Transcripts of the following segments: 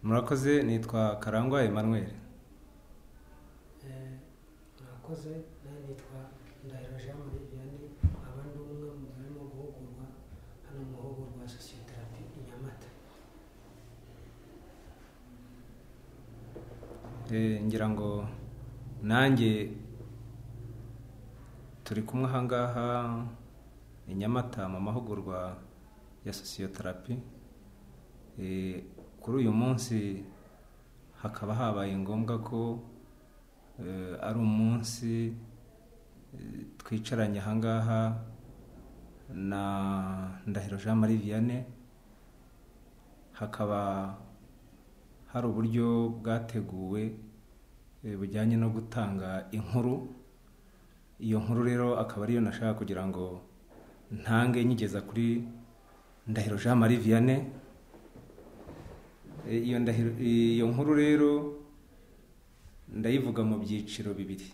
Murakoze, nitwa Karangwa Emmanuel. Murakoze, nitwa Ndahiro Jean Marie Vianney, abandi umwe mu barimo guhugurwa hano mu mahugurwa ya Sociotherapy i Nyamata. Ngira ngo nanjye turi kumwe aha ngaha i Nyamata mu mahugurwa ya Sociotherapy. Kuri uyu munsi hakaba habaye ngombwa ko ari umunsi twicaranye aha ngaha na Ndahiro Jean Marie Vianney. Hakaba hari uburyo bwateguwe bujyanye no gutanga inkuru. Iyo nkuru rero akaba ariyo nashaka kugira ngo ntange nyigeza kuri Ndahiro Jean Marie Vianney. Iyo nkuru rero ndayivuga mu byiciro bibiri.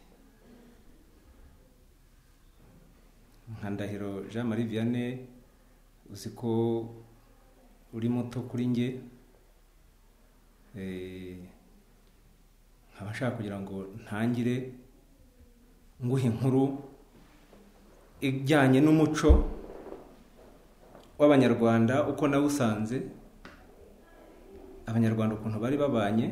Nka Ndahiro Jean Marie Vianney, uzi ko uri muto kuri nge, nkaba nshaka kugira ngo ntangire nguhe inkuru ijyanye n'umuco w'Abanyarwanda, uko nawusanze Abanyarwanda ukuntu bari babanye.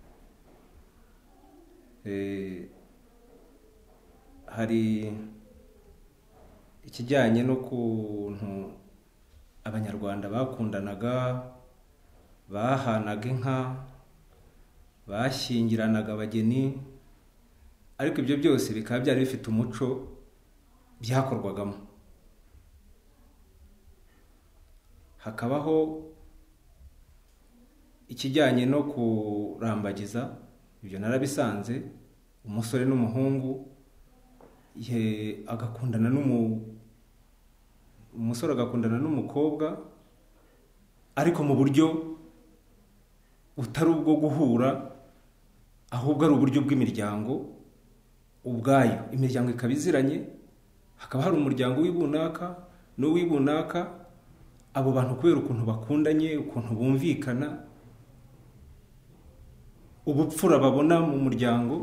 Hari ikijyanye n'ukuntu Abanyarwanda bakundanaga, bahanaga inka, bashyingiranaga abageni, ariko ibyo byose bikaba byari bifite umuco byakorwagamo. Hakabaho ikijyanye no kurambagiza, ibyo narabisanze. Umusore n'umuhungu umusore agakundana n'umukobwa, ariko mu buryo butari ubwo guhura, ahubwo ari uburyo bw'imiryango ubwayo. Imiryango ikaba iziranye, hakaba hari umuryango w'ibunaka n'uw'ibunaka. Abo bantu kubera ukuntu bakundanye, ukuntu bumvikana, ubupfura babona mu muryango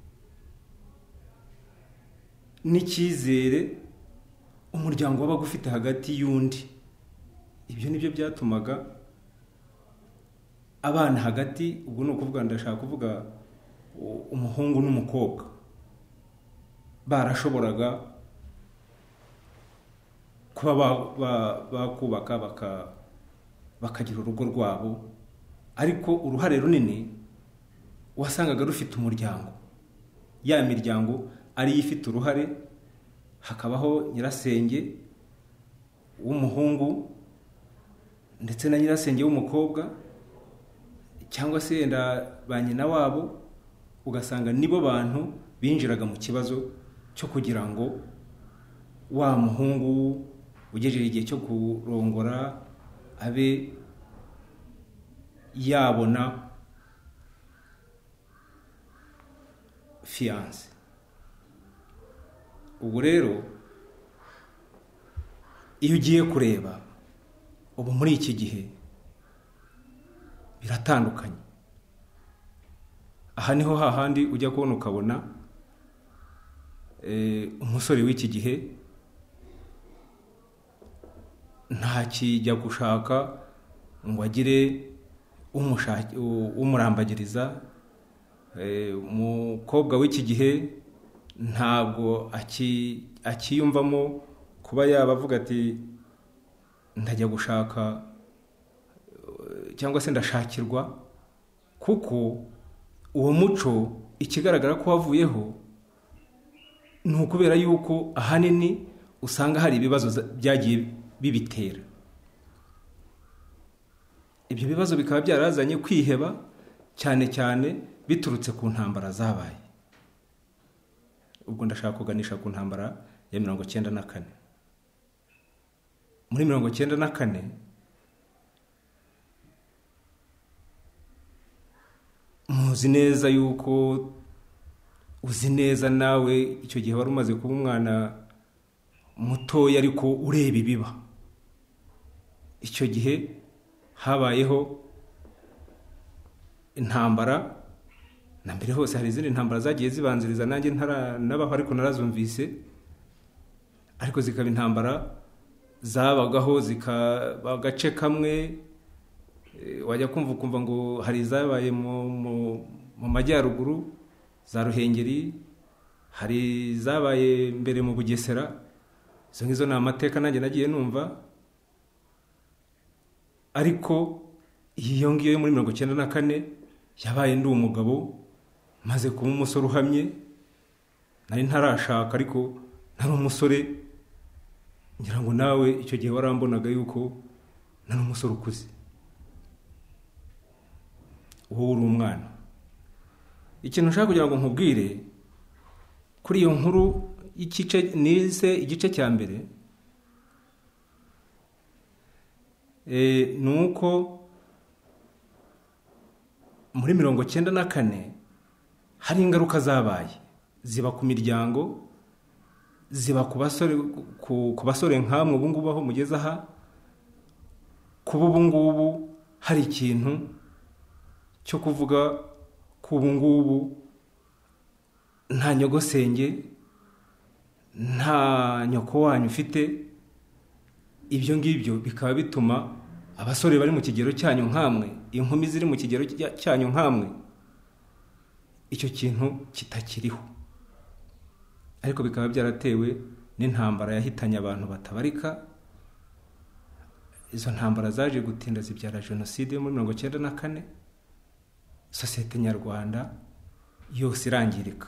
n'icyizere umuryango wabaga ufite hagati y'undi, ibyo nibyo byatumaga abana hagati, ubwo ni ukuvuga, ndashaka kuvuga umuhungu n'umukobwa, barashoboraga kuba bakubaka bakagira urugo rwabo, ariko uruhare runini wasangaga rufite umuryango. Ya miryango ariyo ifite uruhare. Hakabaho nyirasenge w'umuhungu ndetse na nyirasenge w'umukobwa, cyangwa se yenda ba nyina wabo, ugasanga nibo bantu binjiraga mu kibazo cyo kugira ngo wa muhungu ugejeje igihe cyo kurongora abe yabona fiance. Ubu rero iyo ugiye kureba ubu muri iki gihe biratandukanye. Aha niho hahandi ujya kubona ukabona umusore w'iki gihe ntakijya gushaka ngo agire umurambagiriza. Umukobwa w'iki gihe ntabwo akiyumvamo kuba yabavuga ati ndajya gushaka cyangwa se ndashakirwa, kuko uwo muco ikigaragara ko wavuyeho ni ukubera yuko ahanini usanga hari ibibazo byagiye bibitera. Ibyo bibazo bikaba byarazanye kwiheba, cyane cyane biturutse ku ntambara zabaye. Ubwo ndashaka kuganisha ku ntambara ya 1994. Muri 1994 muzi neza yuko, uzi neza nawe icyo gihe wari umaze kuba umwana mutoya ariko ureba ibiba. Icyo gihe habayeho intambara na mbere hose hari izindi ntambara zagiye zibanziriza nanjye nabaho ariko narazumvise, ariko zikaba intambara zabagaho zikaba agace kamwe, wajya kumva ngo hari izabaye mu majyaruguru za Ruhengeri, hari izabaye mbere mu Bugesera. Izo ngizo ni amateka nanjye nagiye numva, ariko iyo ngiyo yo muri 1994 yabaye ndi umugabo maze kuba umusore uhamye, nari ntarashaka ariko nari umusore, ngira ngo nawe icyo gihe warambonaga yuko nari umusore ukuze, wowe uri umwana. Ikintu nshaka kugira ngo nkubwire kuri iyo nkuru igice cya mbere, ni uko muri 1994 hari ingaruka zabaye, ziba ku miryango, ziba ku basore nkamwe ubu ngubu aho mugeze aha. Kuba ubu ngubu hari ikintu cyo kuvuga ko ubu ngubu nta nyogosenge, nta nyoko wanyu ufite, ibyo ngibyo bikaba bituma abasore bari mu kigero cyanyu nkamwe, inkumi ziri mu kigero cyanyu nkamwe, icyo kintu kitakiriho. Ariko bikaba byaratewe n'intambara yahitanye abantu batabarika. Izo ntambara zaje gutinda zibyara jenoside muri 1994, sosiyete nyarwanda yose irangirika.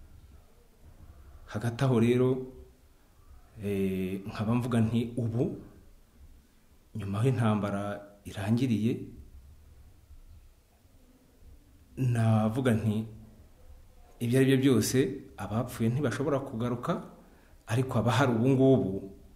Hagati aho rero nkaba mvuga nti ubu nyuma y'intambara irangiriye, navuga nti ibyo ari byo byose abapfuye ntibashobora kugaruka, ariko abahari ubu ngubu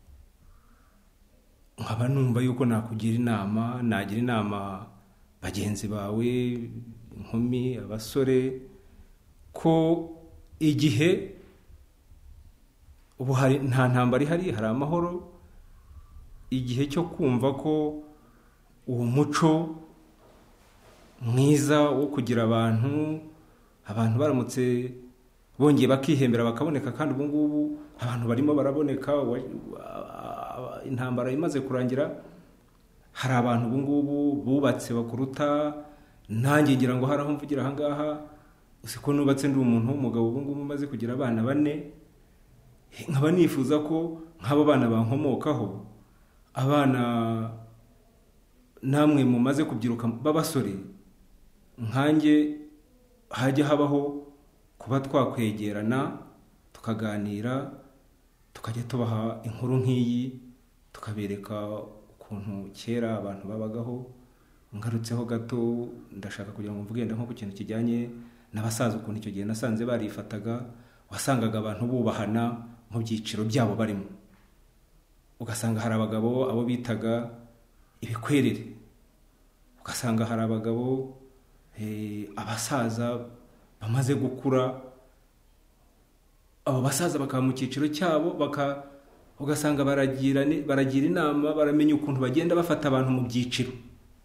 nkaba numva yuko nagira inama bagenzi bawe, inkumi, abasore, ko igihe ubu nta ntambara ihari, hari amahoro. Igihe cyo kumva ko uwo muco mwiza wo kugira abantu baramutse bongeye bakihembera bakaboneka, kandi ubu ngubu abantu barimo baraboneka. Intambara imaze kurangira, hari abantu ubu ngubu bubatse bakuruta nanjye, ngira ngo hari aho mvugira aha ngaha, usiko nubatse ndi umuntu w'umugabo ubu ngubu maze kugira abana 4. Nkaba nifuza ko nk'abo bana bankomokaho, abana namwe mumaze kubyiruka b'abasore nkanjye, hajya habaho kuba twakwegerana tukaganira, tukajya tubaha inkuru nk'iyi, tukabereka ukuntu kera abantu babagaho. Ngarutseho gato, ndashaka kugira ngo mvuge nko ku kintu kijyanye n'abasaza, ukuntu icyo gihe nasanze barifataga. Wasangaga abantu bubahana mu byiciro byabo barimo, ugasanga hari abagabo abo bitaga ibikwerere, ugasanga hari abagabo abasaza bamaze gukura. Abo basaza bakaba mu cyiciro cyabo, ugasanga baragira inama, baramenya ukuntu bagenda bafata abantu mu byiciro.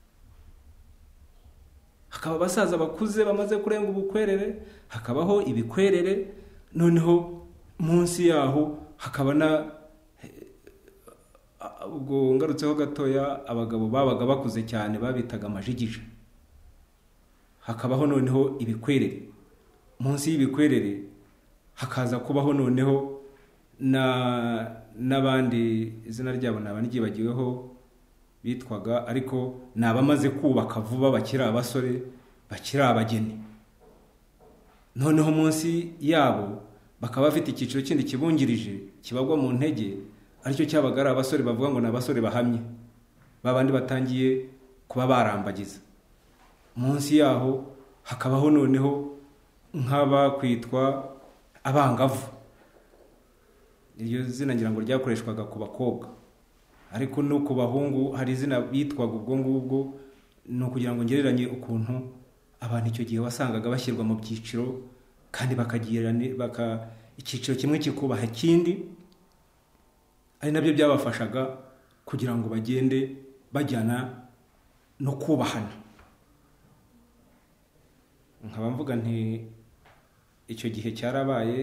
Hakaba abasaza bakuze bamaze kurenga ubukwerere, hakabaho ibikwerere, noneho munsi yaho hakaba ubwo ngarutseho gatoya, abagabo babaga bakuze cyane babitaga amajigija. Hakabaho noneho ibikwerere, munsi y'ibikwerere hakaza kubaho noneho n'abandi, izina ryabo naba nigibagiweho, bitwaga, ariko nabamaze kubaka vuba, bakiri abasore, bakiri abageni. Noneho munsi yabo bakaba bafite icyiciro kindi kibungirije kibagwa mu ntege, aricyo cyabaga ari abasore bavuga ngo ni abasore bahamye, babandi batangiye kuba barambagiza. Munsi yaho hakabaho noneho nk'abakwitwa abangavu. Iryo zina ngira ngo ryakoreshwaga ku bakobwa, ariko no ku bahungu hari izina bitwaga ubwo ngubwo. No kugira ngo ngereranye ukuntu abantu icyo gihe wasangaga bashyirwa mu byiciro, kandi icyiciro kimwe kikubaha ikindi, ari nabyo byabafashaga kugira ngo bagende bajyana no kubahana. nkaba mvuga nti icyo gihe cyarabaye,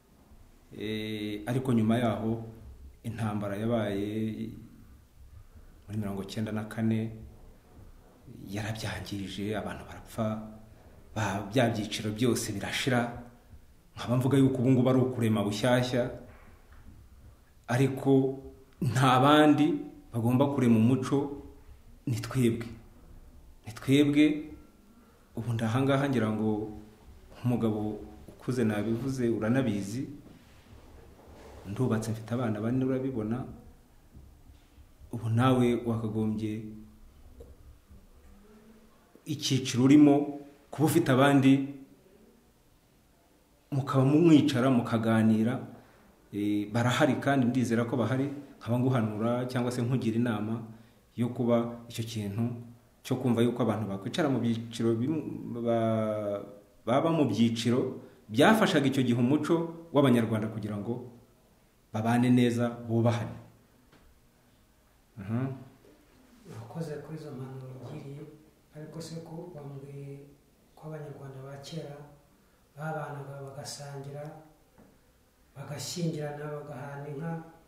ariko nyuma yaho intambara yabaye muri 1994 yarabyangije, abantu barapfa, bya byiciro byose birashira. nkaba mvuga yuko ubu ngubu ari ukurema bushyashya, ariko nta bandi bagomba kurema umuco, ni twebwe. Ubu ndahangaha ngira ngo nk'umugabo ukuze nabivuze, uranabizi, ndubatse mfite abana bane, urabibona. Ubu nawe wakagombye icyiciro urimo kuba ufite abandi, mukaba mumwicara mukaganira. Barahari kandi ndizera ko bahari, nkaba nguhanura cyangwa se nkugira inama yo kuba icyo kintu cyo kumva yuko abantu bakwicara mu byiciro baba mu byiciro byafashaga icyo gihe umuco w'abanyarwanda kugira ngo babane neza, bubahane. Nakoze kuri izo mpanuro ngiriye, ariko se ko bambwiye ko abanyarwanda ba kera babanaga bagasangira, bagashyingirana, bagahana inka,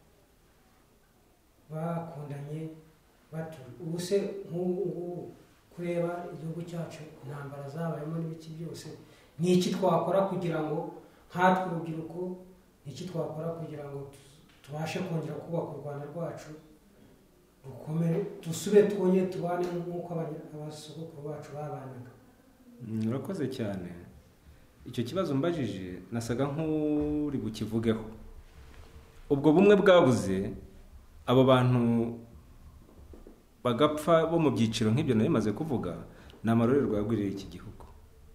bakundanye ubu se nk'ubu kureba igihugu cyacu intambara zabayemo n'ibiki byose, ni iki twakora kugira ngo nkatwe urubyiruko, ni iki twakora kugira ngo tubashe kongera kubaka u Rwanda rwacu rukomere, dusubire twongere tubane nk'uko abasogokuru bacu babanaga? Urakoze cyane. Icyo kibazo mbajije nasaga nk'uri bukivugeho. Ubwo bumwe bwabuze, abo bantu bagapfa bo mu byiciro nk'ibyo nari maze kuvuga, ni amarorerwa yagwiriye iki gihugu.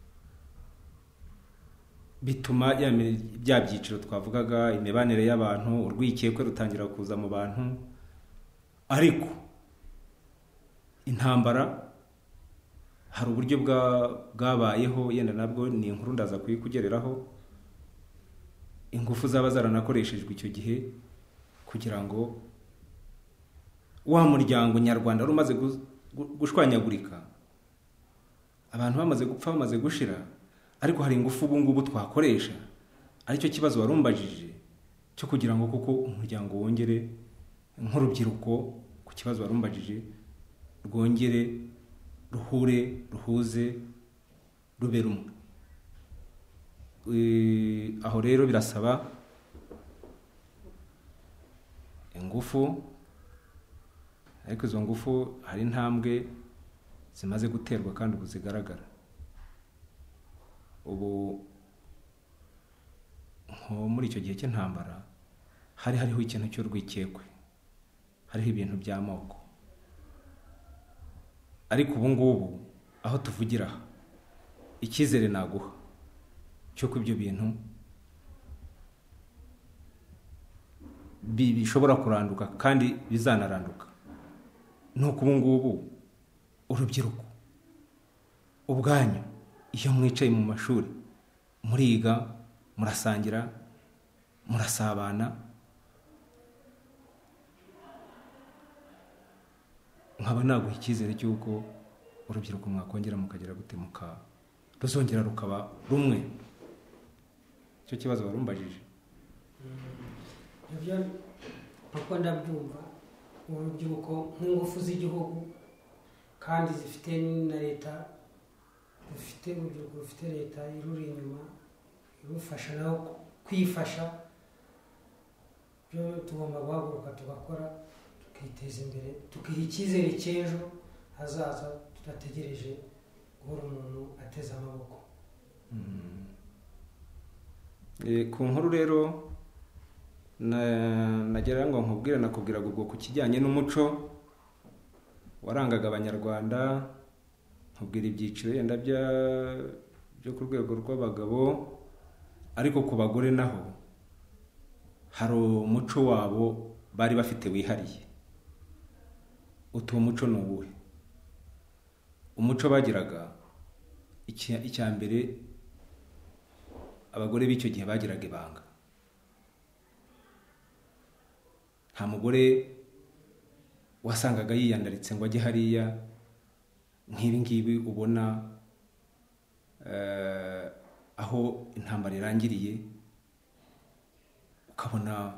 Bituma bya byiciro twavugaga, imibanire y'abantu, urwikekwe rutangira kuza mu bantu. Ariko intambara hari uburyo bwabayeho, yenda nabwo ni inkuru ndaza kuyikugereraho. Ingufu zaba zaranakoreshejwe icyo gihe kugira ngo wa muryango nyarwanda wari umaze gushwanyagurika, abantu bamaze gupfa, bamaze gushira, ariko hari ingufu ubu ngubu twakoresha. Aricyo kibazo warumbajije cyo kugira ngo kuko umuryango wongere, nk'urubyiruko, ku kibazo warumbajije, rwongere ruhure, ruhuze, rube rumwe. Aho rero birasaba ingufu, ariko izo ngufu hari intambwe zimaze guterwa kandi ubu zigaragara. Ubu nko muri icyo gihe cy'intambara hariho ikintu cy'urwikekwe, hariho ibintu by'amoko. Ariko ubu ngubu aho tuvugira, icyizere naguha cy'uko ibyo bintu bishobora kuranduka kandi bizanaranduka. Nuko ubu ngubu urubyiruko ubwanyu, iyo mwicaye mu mashuri, muriga, murasangira, murasabana, nkaba naguha icyizere cy'uko urubyiruko mwakongera mukagera gute, ruzongera rukaba rumwe. Icyo kibazo warumbajije. Ibyo uko ndabyumva, urubyiruko nk'ingufu z'igihugu kandi zifite na leta, urubyiruko rufite leta iruri inyuma, irufasha naho kwifasha. Byo tugomba guhaguruka tugakora, tukiteza imbere, tukiha icyizere cy'ejo hazaza, tudategereje guhora umuntu ateze amaboko. Ku nkuru rero nagira ngo nakubwiraga ubwo ku kijyanye n'umuco warangaga abanyarwanda, nkubwira ibyiciro yenda byo ku rwego rw'abagabo. Ariko ku bagore naho hari umuco wabo bari bafite wihariye. Uwo muco ni uwuhe? Umuco bagiraga, icya mbere, abagore b'icyo gihe bagiraga ibanga. Nta mugore wasangaga yiyandaritse ngo ajye hariya nk'ibi ngibi ubona aho intambara irangiriye, ukabona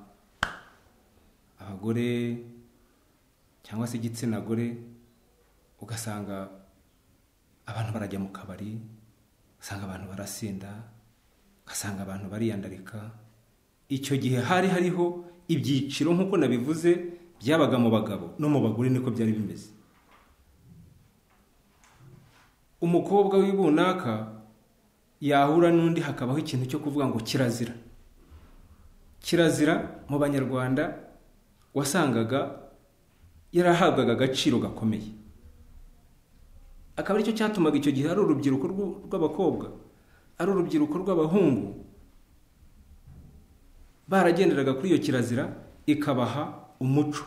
abagore cyangwa se igitsina gore, ugasanga abantu barajya mu kabari, ugasanga abantu barasinda, ugasanga abantu bariyandarika. Icyo gihe hari hariho ibyiciro nk'uko nabivuze byabaga mu bagabo no mu bagore, niko byari bimeze. Umukobwa w'ibunaka yahura n'undi, hakabaho ikintu cyo kuvuga ngo kirazira. Kirazira mu Banyarwanda wasangaga yarahabwaga agaciro gakomeye. Akaba aricyo cyatumaga icyo gihe ari urubyiruko rw'abakobwa, ari urubyiruko rw'abahungu, baragenderaga kuri iyo kirazira, ikabaha umuco.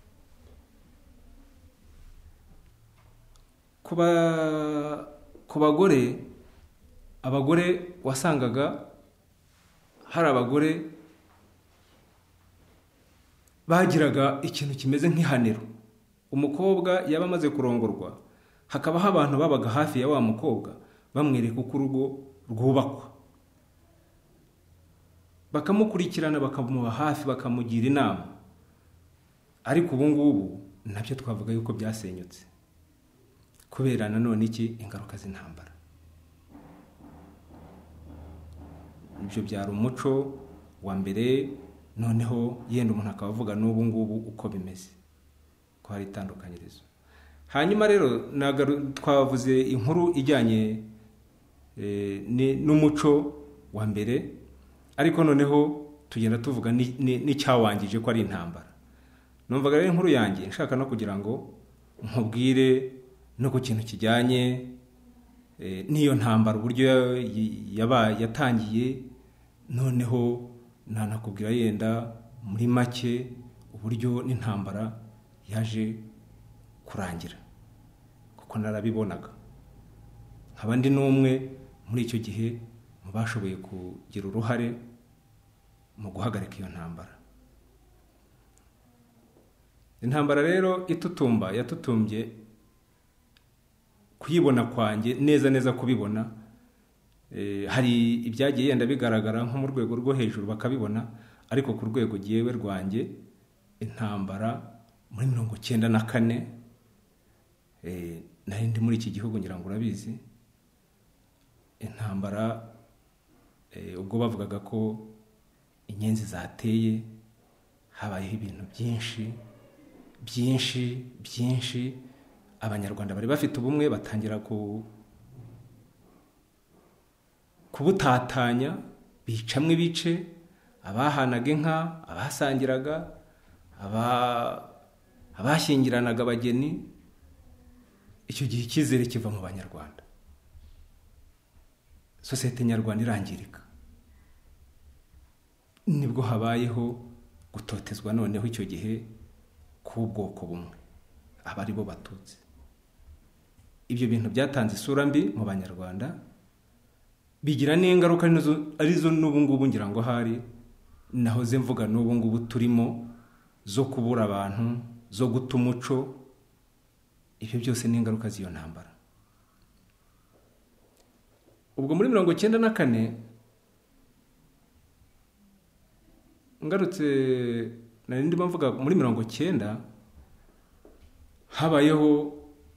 Ku bagore, abagore wasangaga hari abagore bagiraga ikintu kimeze nk'ihaniro. Umukobwa yaba amaze kurongorwa, hakabaho abantu babaga hafi ya wa mukobwa bamwereka uko urugo rwubakwa, bakamukurikirana, bakamuba hafi, bakamugira inama. Ariko ubu ngubu nabyo twavuga yuko byasenyutse, kubera nanone iki? Ingaruka z'intambara. Ibyo byari umuco wa mbere, noneho yenda umuntu akaba avuga n'ubu ngubu uko bimeze, ko hari itandukanyirizo. Hanyuma rero twavuze inkuru ijyanye n'umuco wa mbere, ariko noneho tugenda tuvuga n'icyawangije ko ari intambara. Numvaga rero inkuru yanjye nshaka no kugira ngo nkubwire no ku kintu kijyanye n'iyo ntambara, uburyo yatangiye, noneho nanakubwira yenda muri make uburyo n'intambara yaje kurangira, kuko narabibonaga nkaba ndi n'umwe muri icyo gihe mu bashoboye kugira uruhare mu guhagarika iyo ntambara. Intambara rero itutumba yatutumbye kuyibona kwanjye neza kubibona. Hari ibyagiye yenda bigaragara nko mu rwego rwo hejuru bakabibona, ariko ku rwego giyewe rwanjye intambara muri 1994 nari ndi muri iki gihugu, ngira ngo urabizi. Intambara ubwo bavugaga ko inyenzi zateye, habayeho ibintu byinshi. Abanyarwanda bari bafite ubumwe, batangira kubutatanya, bicamwe ibice, abahanaga inka, abasangiraga, abashyingiranaga abageni. Icyo gihe icyizere kiva mu Banyarwanda, sosiyete nyarwanda irangirika. Nibwo habayeho gutotezwa noneho icyo gihe k'ubwoko bumwe, aba ari bo Batutsi. Ibyo bintu byatanze isura mbi mu Banyarwanda, bigira n'ingaruka arizo n'ubu ngubu ngira ngo hari nahoze mvuga n'ubu ngubu turimo, zo kubura abantu, zo guta umuco. Ibyo byose ni ingaruka z'iyo ntambara. Ubwo muri 1994 ngarutse, nari ndimo mvuga muri 1990 habayeho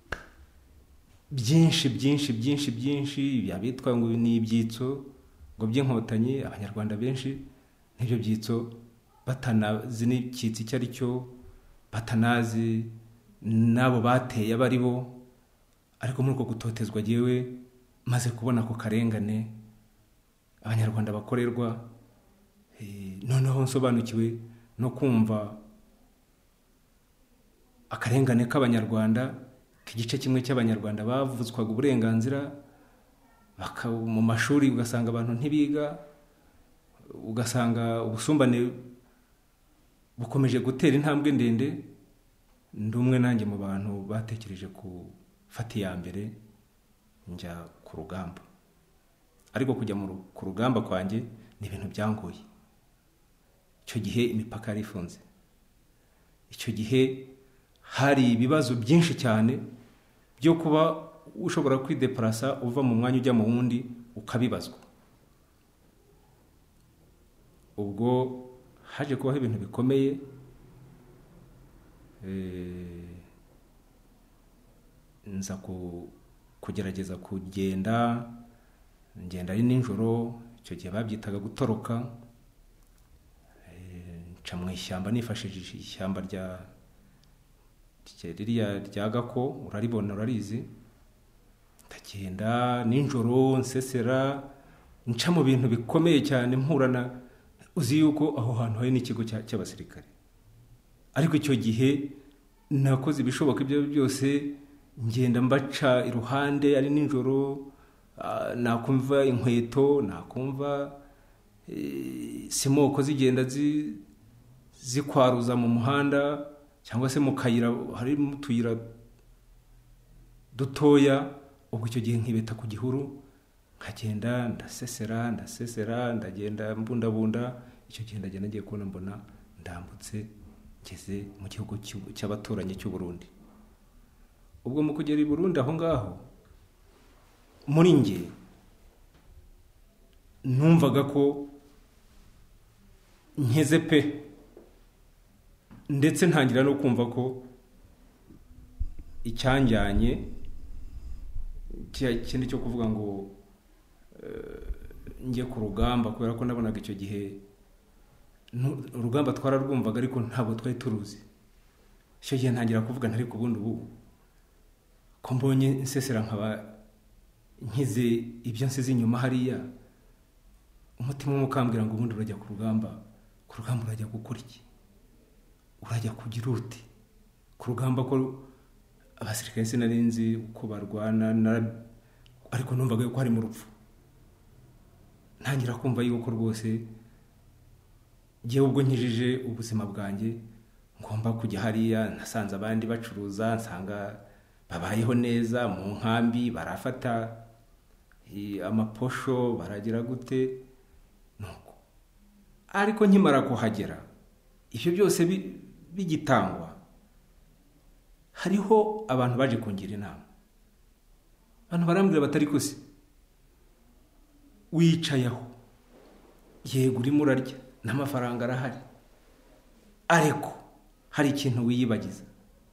byinshi byabitwa ngo ni ibyitso ngo by'inkotanyi. Abanyarwanda benshi n'ibyo byitso batanazi n'icyitsi icyo ari cyo, batanazi n'abo bateye abari bo. Ariko muri uko gutotezwa yewe maze kubona ko karengane Abanyarwanda bakorerwa, noneho nsobanukiwe no kumva akarengane k'Abanyarwanda, k'igice kimwe cy'Abanyarwanda bavuzwaga uburenganzira, mu mashuri ugasanga abantu ntibiga, ugasanga ubusumbane bukomeje gutera intambwe ndende. Ndi umwe nanjye mu bantu batekereje gufata iya mbere njya ku rugamba. Ariko kujya ku rugamba kwanjye ni ibintu byangoye. Icyo gihe imipaka yari ifunze, icyo gihe hari ibibazo byinshi cyane byo kuba ushobora kwideparasa uva mu mwanya ujya mu wundi ukabibazwa. Ubwo haje kubaho ibintu bikomeye, nza kugerageza kugenda, ngenda ari nijoro, icyo gihe babyitaga gutoroka, nca mu ishyamba nifashishije ishyamba rya Gako, uraribona urarizi, ndagenda nijoro nsesera, nca mu bintu bikomeye cyane, mpurana, uzi yuko aho hantu hari n'ikigo cy'abasirikare. Ariko icyo gihe nakoze ibishoboka ibyo byose, ngenda mbaca iruhande ari nijoro, nakumva inkweto, nakumva simoko zigenda zikwaruza mu muhanda, cyangwa se mu kayira, hari utuyira dutoya. Ubwo icyo gihe nkibeta ku gihuru, nkagenda ndasesera, ndagenda mbundabunda. Icyo gihe ndagenda ngiye kubona mbona ndambutse ngeze mu gihugu cy'abaturanyi cy'u Burundi. Ubwo mu kugera i Burundi aho ngaho, muri nge numvaga ko nkeze pe, ndetse ntangira no kumva ko icyanjyanye kindi cyo kuvuga ngo njye ku rugamba, kubera ko nabonaga icyo gihe urugamba twararwumvaga ariko ntabwo twari turuzi. Icyo gihe ntangira kuvuga ntari ku bundi ubu ko mbonye nsesera nkaba nkize ibyo nsize inyuma hariya, umutima umukambwira ngo ubundi urajya ku rugamba urajya gukora iki, urajya kugira uti ku rugamba, ko abasirikare sinarinzi uko barwana, ariko numvaga ko hari mu rupfu. Ntangira kumva yuko rwose ngewe ubwo nkijije ubuzima bwanjye ngomba kujya hariya. Nasanze abandi bacuruza, nsanga babayeho neza mu nkambi, barafata amaposho, baragira gute nuko. Ariko nkimara kuhagera, ibyo byose bigitangwa, hariho abantu baje kungira inama. Abantu barambwira batari kose, wicaye aho, yego urimo urarya n'amafaranga arahari, ariko hari ikintu wiyibagiza.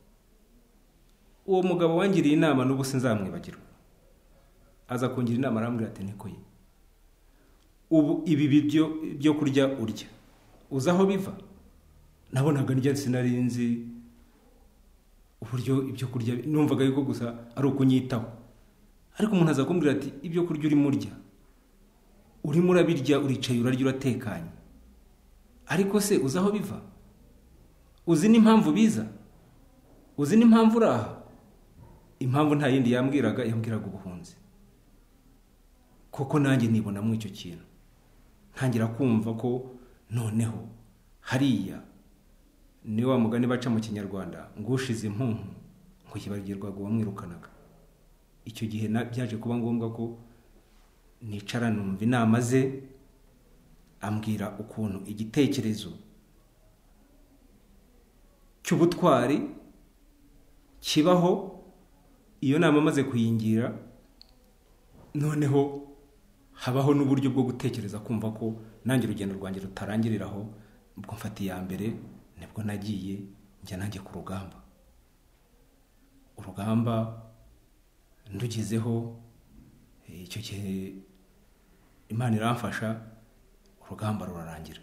Uwo mugabo wangiriye inama n'ubu sinzamwibagirwa. Aza kungira inama, arambwira ati niko ye, ubu ibi byo kurya urya uzi aho biva? Nabonaga ndya sinarinzi uburyo ibyo kurya, numvaga yuko gusa ari ukunyitaho. Ariko umuntu aza kumbwira ati ibyo kurya urimo urya, urimo urabirya, uricaye urarya uratekanye, ariko se uzi aho biva? Uzi n'impamvu biza? Uzi n'impamvu uraha? Impamvu nta yindi yambwiraga ubuhunzi. Koko nanjye nibona mu icyo kintu, ntangira kumva ko noneho hariya ni wa mugani baca mu Kinyarwanda ngo ushize impunku ngo yibagirwaga uwamwirukanaga. Icyo gihe byaje kuba ngombwa ko nicara numva inama ze, ambwira ukuntu igitekerezo cy'ubutwari kibaho. Iyo nama amaze kuyingira, noneho habaho n'uburyo bwo gutekereza, kumva ko nanjye urugendo rwanjye rutarangiriraho. Ubwo mfata iya mbere, nibwo nagiye njya nanjye ku rugamba. Urugamba ndugezeho, icyo gihe Imana iramfasha, urugamba rurarangira.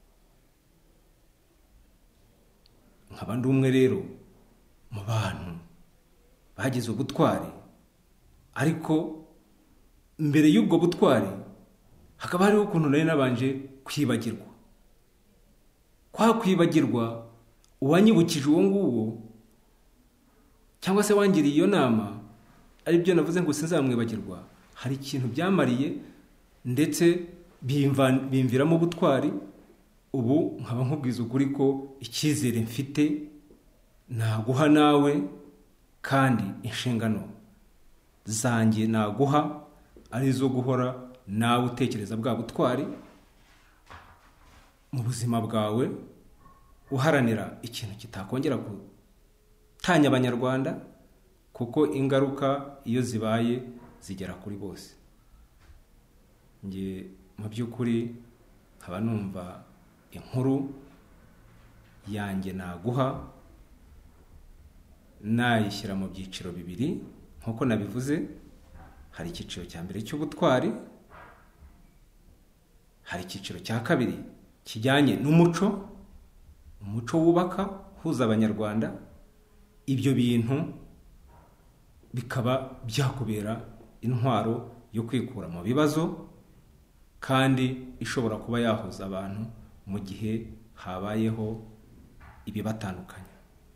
Nkaba ndi umwe rero mu bantu bagize ubutwari, ariko mbere y'ubwo butwari hakaba hariho ukuntu nari nabanje kwibagirwa. Kwa kwibagirwa uwanyibukije uwo nguwo, cyangwa se wangiriye iyo nama, ari byo navuze ngo sinzamwibagirwa. Hari ikintu byamariye, ndetse bimviramo ubutwari. Ubu nkaba nkubwiza ukuri ko icyizere mfite naguha nawe, kandi inshingano zanjye naguha ari zo guhora nawe utekereza bwa butwari mu buzima bwawe, uharanira ikintu kitakongera gutanya abanyarwanda, kuko ingaruka iyo zibaye zigera kuri bose. Nge mu by'ukuri nkaba numva inkuru yanjye naguha nayishyira mu byiciro bibiri nk'uko nabivuze. Hari icyiciro cya mbere cy'ubutwari, hari icyiciro cya kabiri kijyanye n'umuco, umuco wubaka huza abanyarwanda. Ibyo bintu bikaba byakubera intwaro yo kwikura mu bibazo kandi ishobora kuba yahuza abantu mu gihe habayeho ibibatandukanya.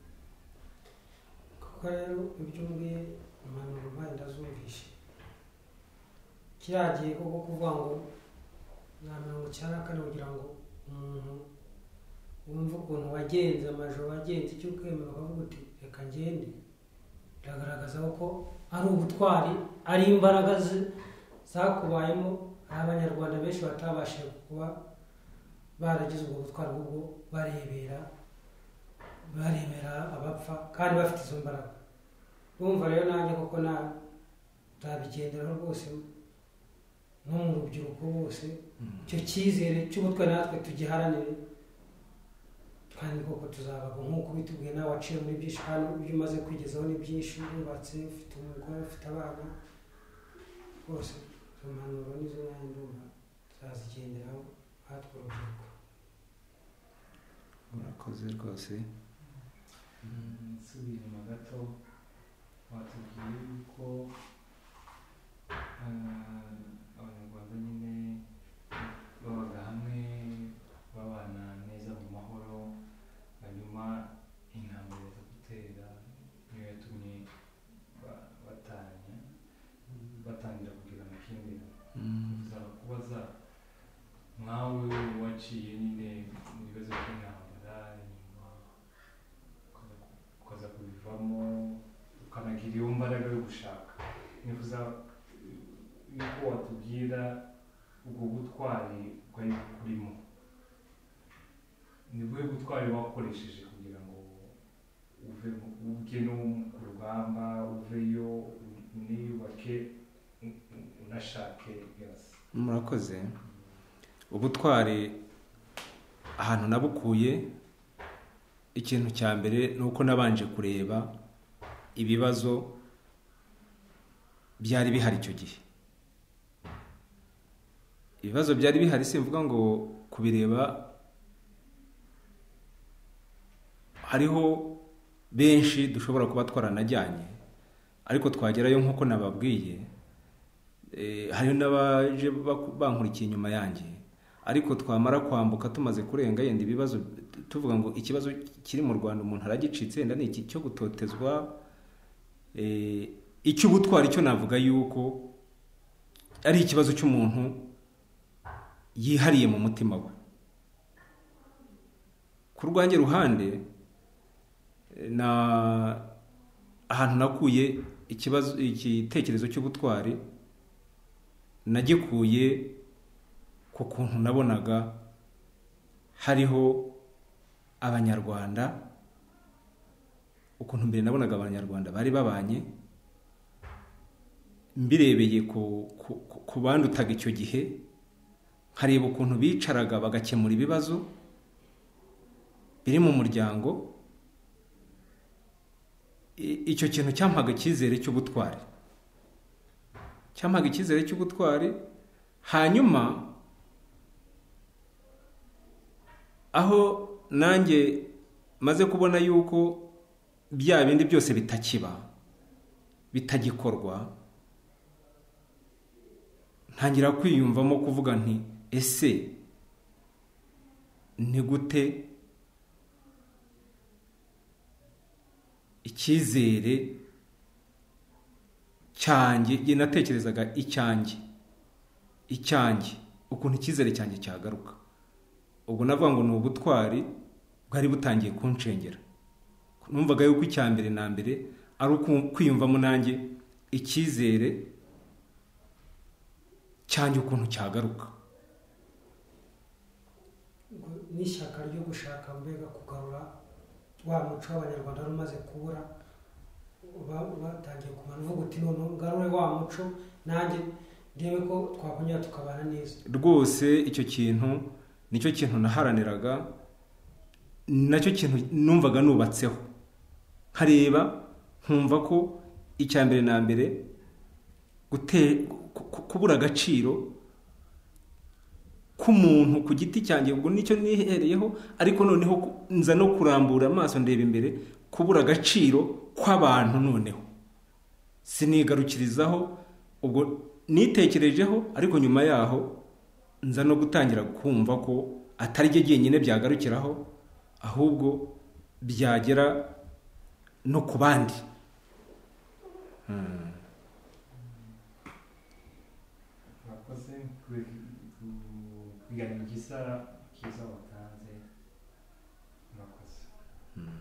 kuko rero ibyo mbwiye impanuro mpaye ndazumvishe. kiriya gihe koko kuvuga ngo na 94 kugira ngo umuntu wumva ukuntu wagenze amajoro wagenze icyo ukemera ukavuga uti reka ngende, biragaragaza ko ari ubutwari, ari imbaraga zakubayemo. Abanyarwanda benshi batabashije kuba baragize ubwo butwari bwo barebera abapfa kandi bafite izo mbaraga. Urumva rero nanjye koko ntabigenderaho rwose, no mu rubyiruko bose icyo cyizere cy'ubutwari natwe tugiharanire, kandi koko tuzabaga nk'uko bitubwiye nawe waciye muri byinshi kandi ibyo umaze kwigezaho ni byinshi. Wubatse, ufite umugore, ufite abana, rwose izo mpanuro nizo nanjye ndumva tuzazigenderaho natwe urubyiruko. Murakoze rwose. Nsubiye inyuma gato, watubwiye yuko abanyarwanda nyine babaga hamwe babana neza mu mahoro, hanyuma intambara zo gutera niyo yatumye batangira kugira amakimbirane. Uzaba kubaza nkawe waciye nyine mu bibazo by'intambara, nyuma ukaza kubivamo ukanagira iyo mbaraga yo gushaka. Nifuza yuko watubwira ubwo butwari bwari kurimo, ni bwo butwari wakoresheje kugira ngo uve no ku rugamba, uveyo uniyubake unashake yose. Murakoze. Ubutwari ahantu nabukuye, ikintu cya mbere ni uko nabanje kureba ibibazo byari bihari icyo gihe. Ibibazo byari bihari simvuga ngo kubireba, hariho benshi dushobora kuba twaranajyanye, ariko twagerayo nk'uko nababwiye, hariho n'abaje bankurikiye inyuma yanjye, ariko twamara kwambuka tumaze kurenga yenda ibibazo tuvuga ngo ikibazo kiri mu Rwanda umuntu aragicitse, yenda ni iki cyo gutotezwa. Icy'ubutwari cyo navuga yuko ari ikibazo cy'umuntu yihariye mu mutima we. Ku rwanjye ruhande ahantu nakuye igitekerezo cy'ubutwari nagikuye ku kuntu nabonaga hariho abanyarwanda, ukuntu mbere nabonaga abanyarwanda bari babanye, mbirebeye ku bandutaga icyo gihe, nkareba ukuntu bicaraga bagakemura ibibazo biri mu muryango. Icyo kintu cyampaga icyizere cy'ubutwari, hanyuma aho nanjye maze kubona yuko bya bindi byose bitagikorwa, ntangira kwiyumvamo kuvuga nti ese ni gute icyizere cyanjye, natekerezaga icyanjye ukuntu icyizere cyanjye cyagaruka. Ubwo navuga ngo ni ubutwari bwari butangiye kunshengera. Numvaga yuko icya mbere na mbere ari kwiyumvamo nanjye icyizere cyanjye ukuntu cyagaruka. N'ishyaka ryo gushaka mbega kugarura wa muco w'abanyarwanda wari umaze kubura, batangiye kumara uvuga uti none ngarure wa muco nanjye ndebe ko twakongera tukabana neza. Rwose icyo kintu nicyo kintu naharaniraga, nacyo kintu numvaga nubatseho, nkareba nkumva ko icya mbere na mbere kubura agaciro k'umuntu ku giti cyanjye, ubwo nicyo nihereyeho, ariko noneho nza no kurambura amaso ndeba imbere, kubura agaciro kw'abantu, noneho sinigarukirizaho, ubwo nitekerejeho, ariko nyuma yaho nza no gutangira kumva ko atari ryo jyenyine byagarukiraho, ahubwo byagera no ku bandi. Murakoze ku kiganiro cyiza wakoze.